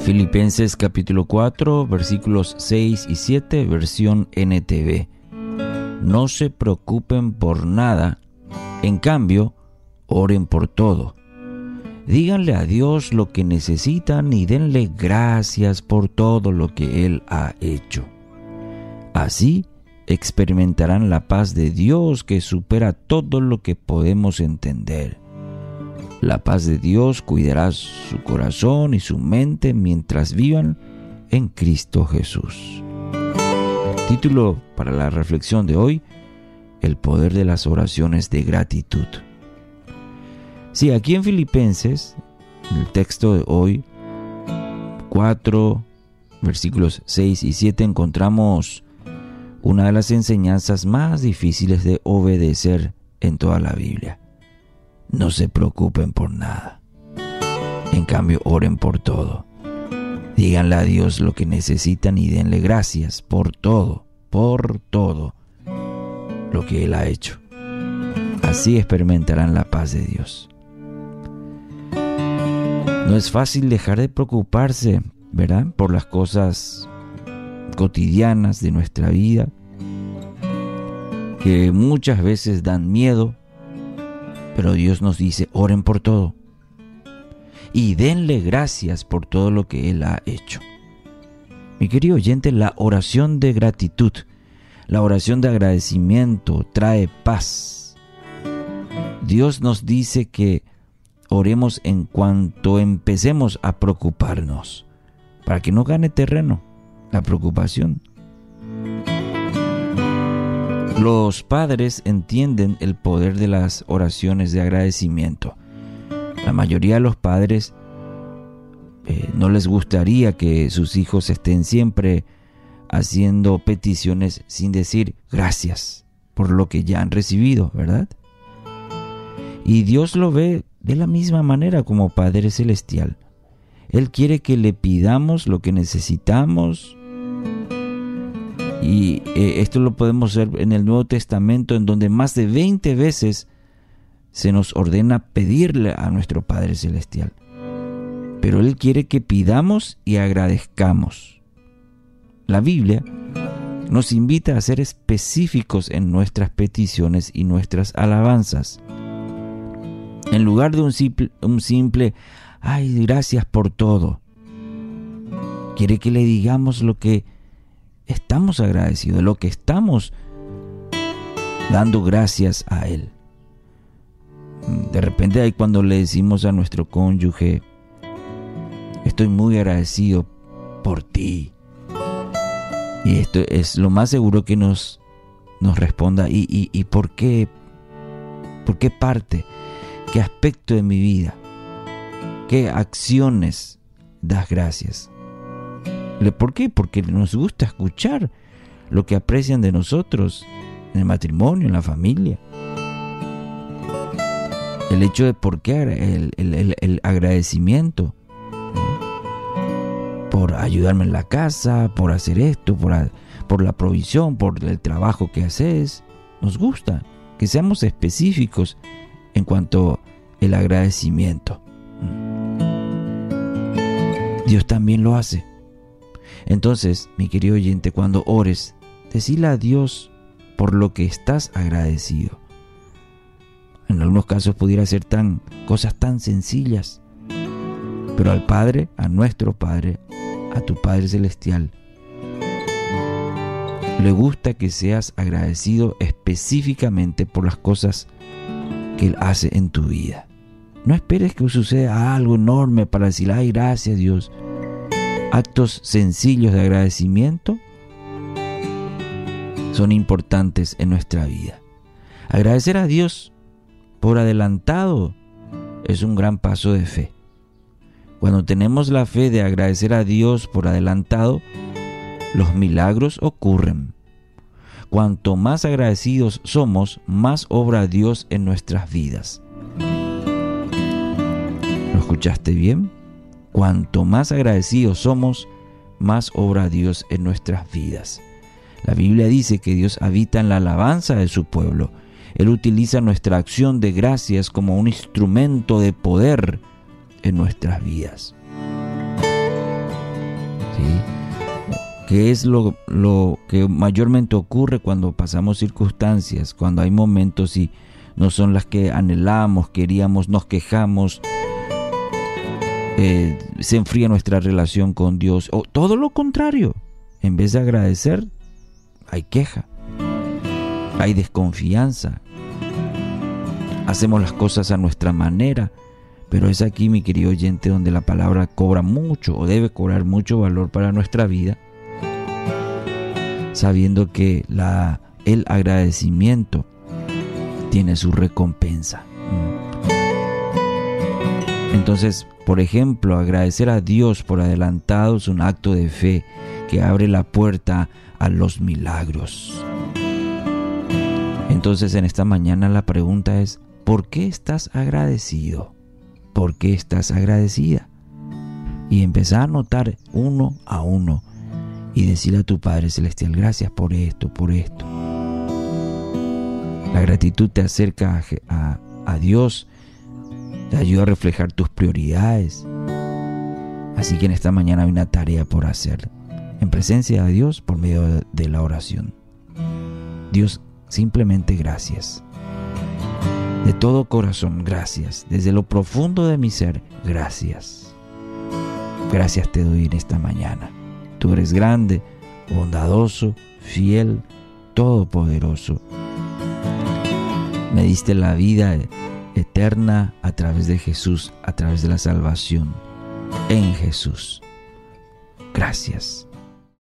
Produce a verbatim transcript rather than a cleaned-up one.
Filipenses capítulo cuatro, versículos seis y siete, versión N T V. No se preocupen por nada, en cambio, oren por todo. Díganle a Dios lo que necesitan y denle gracias por todo lo que Él ha hecho. Así experimentarán la paz de Dios que supera todo lo que podemos entender. La paz de Dios cuidará su corazón y su mente mientras vivan en Cristo Jesús. Título para la reflexión de hoy: el poder de las oraciones de gratitud. Sí, aquí en Filipenses, en el texto de hoy, cuatro, versículos seis y siete, encontramos una de las enseñanzas más difíciles de obedecer en toda la Biblia. No se preocupen por nada. En cambio, oren por todo. Díganle a Dios lo que necesitan y denle gracias por todo, por todo lo que Él ha hecho. Así experimentarán la paz de Dios. No es fácil dejar de preocuparse, ¿verdad?, por las cosas cotidianas de nuestra vida, que muchas veces dan miedo, pero Dios nos dice: oren por todo y denle gracias por todo lo que Él ha hecho. Mi querido oyente, la oración de gratitud, la oración de agradecimiento trae paz. Dios nos dice que oremos en cuanto empecemos a preocuparnos, para que no gane terreno la preocupación. Los padres entienden el poder de las oraciones de agradecimiento. La mayoría de los padres eh, no les gustaría que sus hijos estén siempre haciendo peticiones sin decir gracias por lo que ya han recibido, ¿verdad? Y Dios lo ve de la misma manera como Padre Celestial. Él quiere que le pidamos lo que necesitamos. Y eh, esto lo podemos ver en el Nuevo Testamento, en donde más de veinte veces se nos ordena pedirle a nuestro Padre Celestial. Pero Él quiere que pidamos y agradezcamos. La Biblia nos invita a ser específicos en nuestras peticiones y nuestras alabanzas. En lugar de un simple, un simple ay, gracias por todo, quiere que le digamos lo que estamos agradecidos, lo que estamos dando gracias a Él. De repente ahí cuando le decimos a nuestro cónyuge: estoy muy agradecido por ti, y esto es lo más seguro que nos, nos responda: ¿y, y, y por qué? ¿Por qué parte? ¿Qué aspecto de mi vida? ¿Qué acciones das gracias? ¿Por qué? Porque nos gusta escuchar lo que aprecian de nosotros en el matrimonio, en la familia. El hecho de por qué el, el, el, el agradecimiento, ¿eh? Por ayudarme en la casa, por hacer esto, por, por la provisión, por el trabajo que haces. Nos gusta que seamos específicos en cuanto al agradecimiento. Dios también lo hace. Entonces, mi querido oyente, cuando ores, decile a Dios por lo que estás agradecido. En algunos casos pudiera ser tan, cosas tan sencillas, pero al Padre, a nuestro Padre, a tu Padre Celestial, le gusta que seas agradecido específicamente por las cosas que Él hace en tu vida. No esperes que suceda algo enorme para decir: ay, gracias Dios. Actos sencillos de agradecimiento son importantes en nuestra vida. Agradecer a Dios por adelantado es un gran paso de fe. Cuando tenemos la fe de agradecer a Dios por adelantado, los milagros ocurren. Cuanto más agradecidos somos, más obra Dios en nuestras vidas. ¿Lo escuchaste bien? Cuanto más agradecidos somos, más obra Dios en nuestras vidas. La Biblia dice que Dios habita en la alabanza de su pueblo. Él utiliza nuestra acción de gracias como un instrumento de poder en nuestras vidas. ¿sí? ¿Qué es lo, lo que mayormente ocurre cuando pasamos circunstancias, cuando hay momentos y no son las que anhelamos, queríamos, nos quejamos, eh, se enfría nuestra relación con Dios, o todo lo contrario? En vez de agradecer, hay queja, hay desconfianza, hacemos las cosas a nuestra manera. Pero es aquí, mi querido oyente, donde la palabra cobra mucho o debe cobrar mucho valor para nuestra vida, sabiendo que la, el agradecimiento tiene su recompensa. Entonces, por ejemplo, agradecer a Dios por adelantado es un acto de fe que abre la puerta a los milagros. Entonces, en esta mañana la pregunta es, ¿por qué estás agradecido? ¿Por qué estás agradecida? Y empezar a notar uno a uno y decirle a tu Padre Celestial, gracias por esto, por esto. La gratitud te acerca a, a, a Dios, te ayuda a reflejar tus prioridades. Así que en esta mañana hay una tarea por hacer, en presencia de Dios por medio de, de la oración. Dios, simplemente gracias. De todo corazón, gracias. Desde lo profundo de mi ser, gracias. Gracias te doy en esta mañana. Tú eres grande, bondadoso, fiel, todopoderoso. Me diste la vida eterna a través de Jesús, a través de la salvación en Jesús. Gracias.